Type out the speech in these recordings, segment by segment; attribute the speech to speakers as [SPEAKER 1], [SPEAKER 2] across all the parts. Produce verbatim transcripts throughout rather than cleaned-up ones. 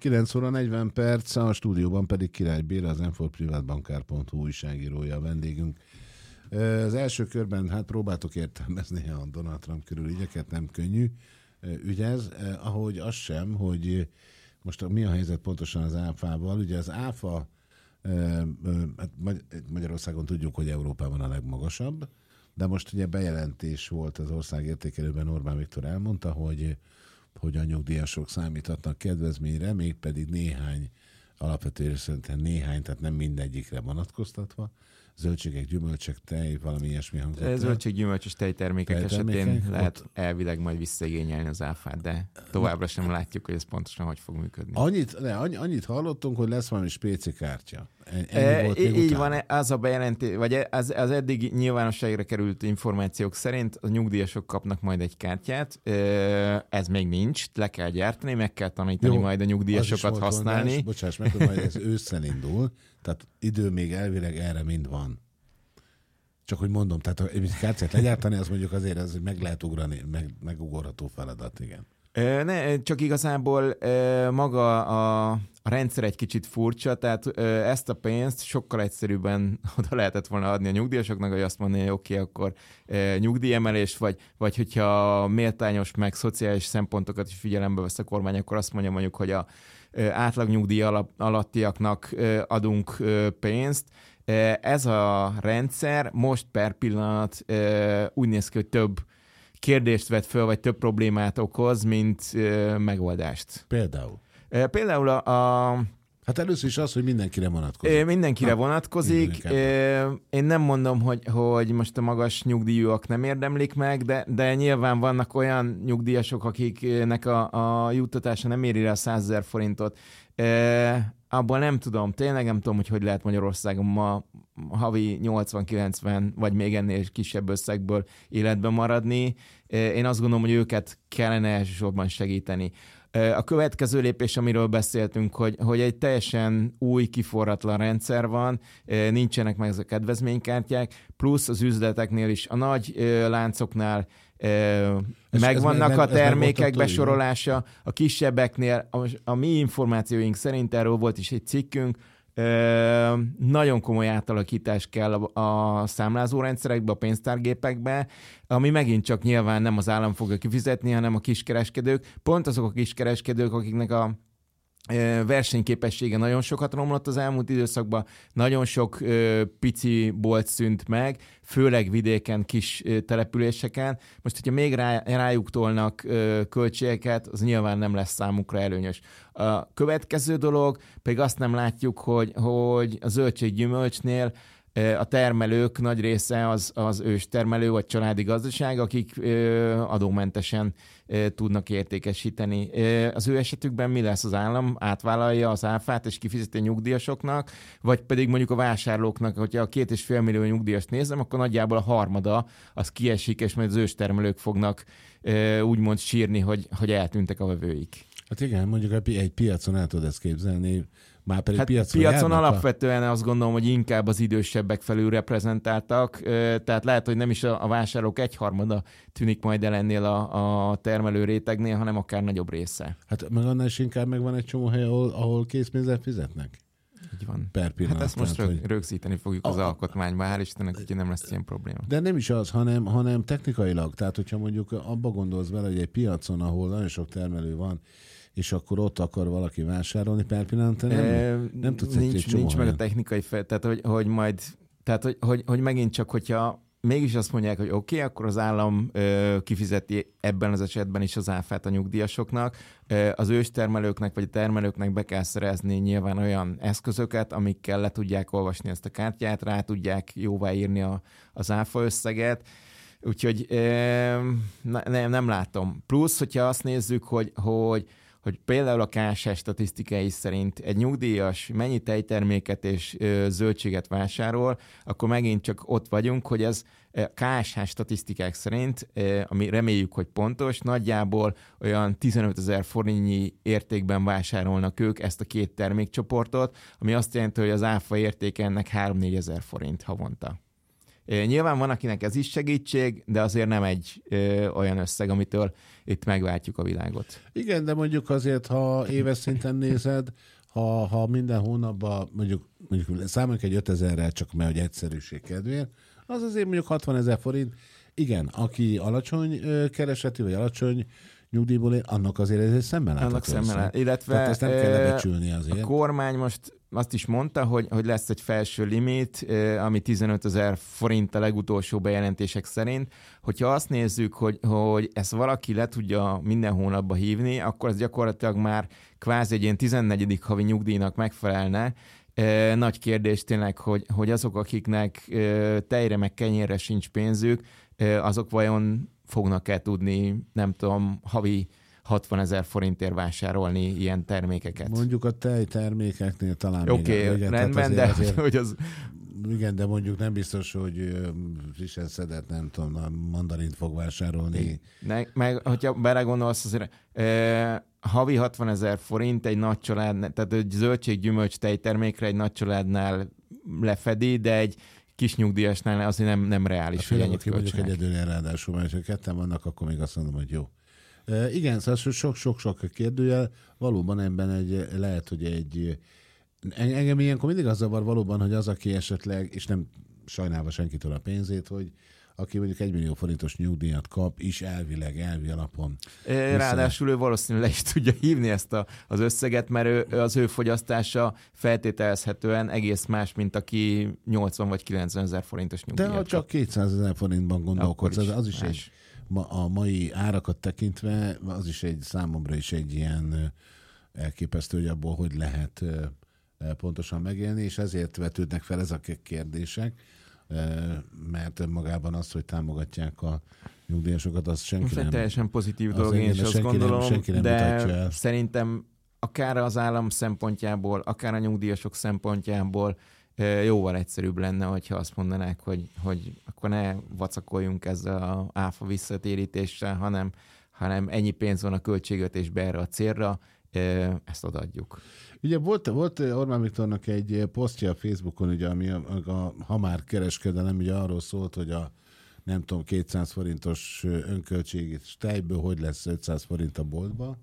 [SPEAKER 1] kilenc óra negyven perc, a stúdióban pedig Király Béla, az m four privatbankár pont hu újságírója a vendégünk. Az első körben hát próbáltok értelmezni a Donald Trump körül ügyeket, nem könnyű ügy ez, ahogy az sem, hogy most mi a helyzet pontosan az áfával. Ugye az áfa, hát Magyarországon tudjuk, hogy Európában a legmagasabb, de most ugye bejelentés volt az ország értékelőben, Orbán Viktor elmondta, hogy, hogy a nyugdíjasok számíthatnak kedvezményre, mégpedig néhány, alapvetően szerintem néhány, tehát nem mindegyikre vonatkoztatva. Zöldségek, gyümölcsök, tej, valami ilyesmi hangzott.
[SPEAKER 2] Zöldség, gyümölcsös tejtermékek esetén termékek, lehet ott... elvileg majd visszaigényelni az áfát, de továbbra sem látjuk, hogy ez pontosan hogy fog működni. Annyit,
[SPEAKER 1] ne, annyit hallottunk, hogy lesz valami spéci kártya.
[SPEAKER 2] E, így utána. Van, az a bejelentés, vagy az, az eddig nyilvánosságra került információk szerint a nyugdíjasok kapnak majd egy kártyát. Ez még nincs, le kell gyártani, meg kell tanítani Jó, majd a nyugdíjasokat használni.
[SPEAKER 1] Mondás, bocsáss meg, hogy majd ez ősszel indul, tehát idő még elvileg erre mind van. Csak hogy mondom, tehát a kártyát legyártani, az mondjuk azért ez meg lehet ugrani, meg, megugorható feladat, igen.
[SPEAKER 2] Ne, csak igazából maga a, a rendszer egy kicsit furcsa, tehát ezt a pénzt sokkal egyszerűbben oda lehetett volna adni a nyugdíjasoknak, hogy azt mondani, hogy oké, okay, akkor nyugdíjemelés, vagy, vagy hogyha méltányos meg szociális szempontokat is figyelembe vesz a kormány, akkor azt mondja mondjuk, hogy a átlag nyugdíj alattiaknak adunk pénzt. Ez a rendszer most per pillanat úgy néz ki, hogy több kérdést vet föl, vagy több problémát okoz, mint uh, megoldást.
[SPEAKER 1] Például?
[SPEAKER 2] Uh, például a, a...
[SPEAKER 1] Hát először is az, hogy mindenkire vonatkozik.
[SPEAKER 2] Uh, mindenkire ha, vonatkozik. Uh, én nem mondom, hogy, hogy most a magas nyugdíjúak nem érdemlik meg, de, de nyilván vannak olyan nyugdíjasok, akiknek a, a juttatása nem éri rá a százezer forintot. Uh, abban nem tudom, tényleg nem tudom, hogy hogy lehet Magyarországon ma havi nyolcvan-kilencven, vagy még ennél kisebb összegből életben maradni. Én azt gondolom, hogy őket kellene elsősorban segíteni. A következő lépés, amiről beszéltünk, hogy, hogy egy teljesen új, kiforratlan rendszer van, nincsenek meg ezek a kedvezménykártyák, plusz az üzleteknél is, a nagy láncoknál ez, megvannak ez meg, a termékek besorolása, a kisebbeknél, a, a mi információink szerint erről volt is egy cikkünk, Ö, nagyon komoly átalakítás kell a, a számlázórendszerekbe, a pénztárgépekbe, ami megint csak nyilván nem az állam fogja kifizetni, hanem a kiskereskedők. Pont azok a kiskereskedők, akiknek a versenyképessége nagyon sokat romlott az elmúlt időszakban, nagyon sok ö, pici bolt szűnt meg, főleg vidéken, kis ö, településeken. Most, hogyha még rá, rájuk tolnak ö, költségeket, az nyilván nem lesz számukra előnyös. A következő dolog, pedig azt nem látjuk, hogy, hogy a zöldséggyümölcsnél a termelők nagy része az, az őstermelő vagy családi gazdaság, akik ö, adómentesen ö, tudnak értékesíteni. Ö, az ő esetükben mi lesz? Az állam átvállalja az áfát és kifizeti nyugdíjasoknak, vagy pedig mondjuk a vásárlóknak, hogyha a két és fél millió nyugdíjast nézem, akkor nagyjából a harmada az kiesik, és majd az őstermelők fognak ö, úgymond sírni, hogy, hogy eltűntek a vevőik.
[SPEAKER 1] Hát igen, mondjuk egy piacon el tudod ezt képzelni, már pedig
[SPEAKER 2] hát
[SPEAKER 1] piacon,
[SPEAKER 2] piacon alapvetően a... azt gondolom, hogy inkább az idősebbek felül reprezentáltak, tehát lehet, hogy nem is a vásárlók egyharmada tűnik majd el ennél a, a termelő rétegnél, hanem akár nagyobb része.
[SPEAKER 1] Hát meg annál is inkább megvan egy csomó hely, ahol, ahol készpénzzel fizetnek.
[SPEAKER 2] Így van.
[SPEAKER 1] Per pillanat.
[SPEAKER 2] Hát ezt most
[SPEAKER 1] tehát,
[SPEAKER 2] rög, hogy... rögzíteni fogjuk az a... alkotmányba, hál' Istennek, hogy nem lesz ilyen probléma.
[SPEAKER 1] De nem is az, hanem, hanem technikailag. Tehát, hogyha mondjuk abba gondolsz bele, hogy egy piacon, ahol nagyon sok termelő van, és akkor ott akar valaki vásárolni per pillanat, nem, e, nem tudsz
[SPEAKER 2] nincs,
[SPEAKER 1] egy csomó
[SPEAKER 2] nincs meg a technikai fel, tehát hogy, hogy majd, tehát hogy, hogy, hogy megint csak, hogyha mégis azt mondják, hogy oké, okay, akkor az állam ö, kifizeti ebben az esetben is az áfát a nyugdíjasoknak, ö, az őstermelőknek vagy a termelőknek be kell szerezni nyilván olyan eszközöket, amikkel le tudják olvasni ezt a kártyát, rá tudják jóváírni a, az áfa összeget, úgyhogy ö, ne, nem látom. Plusz, hogyha azt nézzük, hogy, hogy hogy például a ká es há statisztikai szerint egy nyugdíjas mennyi tejterméket és ö, zöldséget vásárol, akkor megint csak ott vagyunk, hogy ez ká es há statisztikák szerint, ö, ami reméljük, hogy pontos, nagyjából olyan tizenötezer forintnyi értékben vásárolnak ők ezt a két termékcsoportot, ami azt jelenti, hogy az áfa értéke ennek három-négyezer forint havonta. Nyilván van, akinek ez is segítség, de azért nem egy ö, olyan összeg, amitől itt megváltjuk a világot.
[SPEAKER 1] Igen, de mondjuk azért, ha éves szinten nézed, ha, ha minden hónapban mondjuk, mondjuk számoljuk egy ötezerrel, csak mert hogy egyszerűség kedvéért, az azért mondjuk hatvanezer forint. Igen, aki alacsony keresetű, vagy alacsony nyugdíjból él, annak azért ez egy szemmel látható.
[SPEAKER 2] Annak szemmel lát. Illetve
[SPEAKER 1] tehát ezt nem kell lebecsülni azért.
[SPEAKER 2] A kormány most azt is mondta, hogy, hogy lesz egy felső limit, ami tizenötezer forint a legutolsó bejelentések szerint. Hogyha azt nézzük, hogy, hogy ezt valaki le tudja minden hónapba hívni, akkor ez gyakorlatilag már kvázi egy ilyen tizennegyedik havi nyugdíjnak megfelelne. Nagy kérdés tényleg, hogy, hogy azok, akiknek tejre meg kenyérre sincs pénzük, azok vajon fognak-e tudni, nem tudom, havi hatvanezer forintért vásárolni ilyen termékeket?
[SPEAKER 1] Mondjuk a tejtermékeknél talán
[SPEAKER 2] Oké, okay, rendben, de azért, hogy az...
[SPEAKER 1] Igen, de mondjuk nem biztos, hogy frissen szedett, nem tudom, mandarint fog vásárolni.
[SPEAKER 2] Ne, meg, hogyha belegondolsz, azért eh, havi hatvanezer forint egy nagy család, tehát egy zöldség-gyümölcs tejtermékre egy nagy családnál lefedi, de egy kis nyugdíjasnál azért nem, nem reális, hogy ennyit költsenek.
[SPEAKER 1] Mondjuk egyedül ráadásul, mert ha ketten vannak, akkor még azt mondom, hogy jó. E, igen, szóval sok-sok-sok kérdőjel, valóban ebben egy, lehet, hogy egy, engem ilyenkor mindig az zavar valóban, hogy az, aki esetleg, és nem sajnálva senkitől a pénzét, hogy aki mondjuk egy millió forintos nyugdíjat kap, is elvileg, elvi alapon.
[SPEAKER 2] Vissza... Ráadásul ő valószínűleg le is tudja hívni ezt a, az összeget, mert ő, az ő fogyasztása feltételezhetően egész más, mint aki nyolcvan vagy kilencven ezer forintos nyugdíjat
[SPEAKER 1] De ha csak kétszázezer forintban gondolkodsz, az, az is más. Egy, ma, a mai árakat tekintve, az is egy számomra is egy ilyen elképesztő, hogy abból hogy lehet pontosan megélni, és ezért vetődnek fel ezek a kérdések, mert magában az, hogy támogatják a nyugdíjasokat, az senki
[SPEAKER 2] most
[SPEAKER 1] nem...
[SPEAKER 2] teljesen pozitív dolog, én is azt gondolom, nem, nem de szerintem akár az állam szempontjából, akár a nyugdíjasok szempontjából jóval egyszerűbb lenne, hogyha azt mondanák, hogy, hogy akkor ne vacakoljunk ezzel az áfa visszatérítéssel, hanem, hanem ennyi pénz van a költségvetésben erre a célra, ezt odaadjuk.
[SPEAKER 1] Ugye volt, volt Orbán Viktornak egy posztja a Facebookon, ugye, ami a, a hamár kereskedelem, ugye arról szólt, hogy a nem tudom, kétszáz forintos önköltség tejből hogy lesz ötszáz forint a boltba,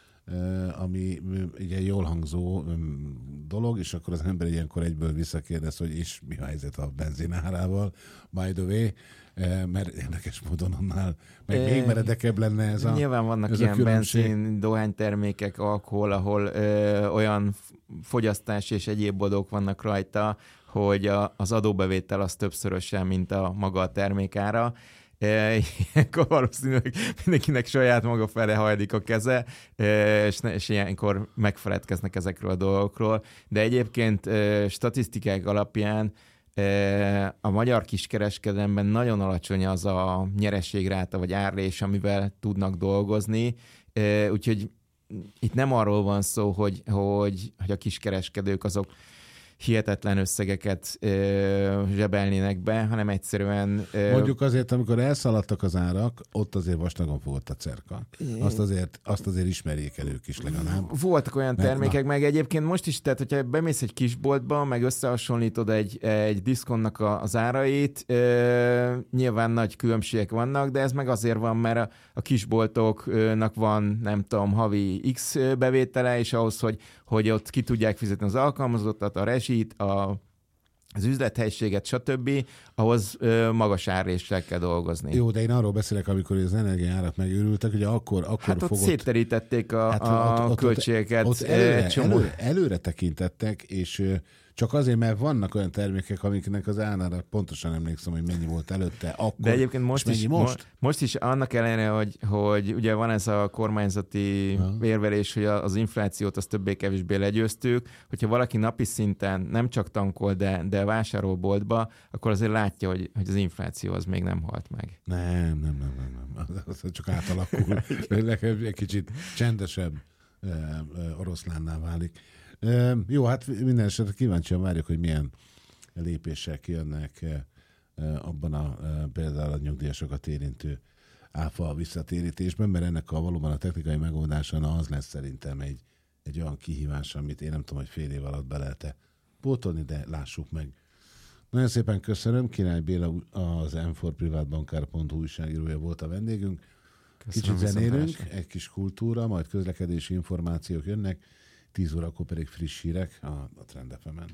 [SPEAKER 1] ami ugye jól hangzó dolog, és akkor az ember ilyenkor egyből visszakérdez, hogy és mi a helyzet a benzin árával, by the way, mert érdekes módon annál meg még meredekebb lenne ez a
[SPEAKER 2] Nyilván vannak
[SPEAKER 1] ez
[SPEAKER 2] ilyen benzin, dohánytermékek, alkohol, ahol ö, olyan fogyasztás és egyéb adók vannak rajta, hogy a, az adóbevétel az többszörösen, mint a maga a termékára. Ilyenkor valószínűleg mindenkinek saját maga fele hajlik a keze, és, és ilyenkor megfeledkeznek ezekről a dolgokról. De egyébként statisztikák alapján a magyar kiskereskedelemben nagyon alacsony az a nyereségráta vagy árrés, amivel tudnak dolgozni, úgyhogy itt nem arról van szó, hogy, hogy, hogy a kiskereskedők azok hihetetlen összegeket ö, zsebelnének be, hanem egyszerűen... Ö...
[SPEAKER 1] Mondjuk azért, amikor elszaladtak az árak, ott azért vastagon fogott a cerka. Azt azért, azt azért ismerjék el ők is legalább.
[SPEAKER 2] Voltak olyan
[SPEAKER 1] meg,
[SPEAKER 2] termékek, na. meg egyébként most is, tehát hogyha bemész egy kisboltba, meg összehasonlítod egy, egy diszkonnak a, az árait, ö, nyilván nagy különbségek vannak, de ez meg azért van, mert a, a kisboltoknak van, nem tudom, havi X bevétele, és ahhoz, hogy, hogy ott ki tudják fizetni az alkalmazottat, a rezsit, a, az üzlethelyiséget, stb., ahhoz ö, magas árréssel kell dolgozni.
[SPEAKER 1] Jó, de én arról beszélek, amikor az energiaárak megőrültek, ugye akkor, akkor
[SPEAKER 2] hát ott
[SPEAKER 1] fogott...
[SPEAKER 2] széterítették a, hát, a ott, ott, költségeket.
[SPEAKER 1] Ott előre, előre, előre tekintettek, és csak azért, mert vannak olyan termékek, amiknek az árára pontosan emlékszem, hogy mennyi volt előtte, akkor,
[SPEAKER 2] de egyébként most is,
[SPEAKER 1] most?
[SPEAKER 2] most is annak ellenére, hogy, hogy ugye van ez a kormányzati ha. érvelés, hogy az inflációt az többé-kevésbé legyőztük, hogyha valaki napi szinten nem csak tankol, de, de vásárol boltba, akkor azért látja, hogy, hogy az infláció az még nem halt meg.
[SPEAKER 1] Nem, nem, nem, nem, nem. Az csak átalakul. Egy kicsit csendesebb oroszlánnál válik. Uh, jó, hát minden esetre kíváncsian várjuk, hogy milyen lépések jönnek uh, abban a uh, például a nyugdíjasokat érintő áfa visszatérítésben, mert ennek a valóban a technikai megoldása na, az lesz szerintem egy, egy olyan kihívás, amit én nem tudom, hogy fél év alatt be lehet-e pótolni, de lássuk meg. Nagyon szépen köszönöm. Király Béla az em négy privátbankár pont hu újságírója volt a vendégünk. Köszönöm, kicsit zenélünk, egy kis kultúra, majd közlekedési információk jönnek, tíz órakor pedig friss hírek a, a Trend ef emen.